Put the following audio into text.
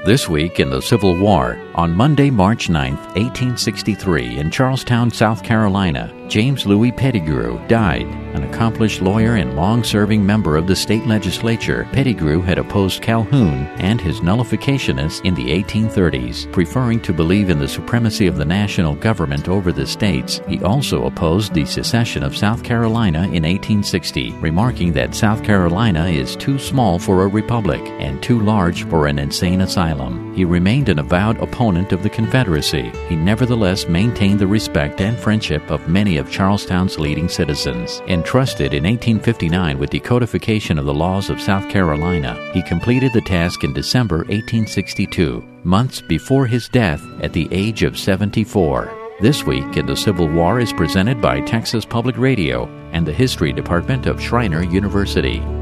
This week in the Civil War, on Monday, March 9, 1863, in Charlestown, South Carolina, James Louis Pettigrew died. An accomplished lawyer and long-serving member of the state legislature, Pettigrew had opposed Calhoun and his nullificationists in the 1830s, preferring to believe in the supremacy of the national government over the states. He also opposed the secession of South Carolina in 1860, remarking that South Carolina is too small for a republic and too large for an insane asylum. He remained an avowed opponent of the Confederacy. He nevertheless maintained the respect and friendship of many of Charlestown's leading citizens. Entrusted in 1859 with the codification of the laws of South Carolina, he completed the task in December 1862, months before his death at the age of 74. This Week in the Civil War is presented by Texas Public Radio and the History Department of Schreiner University.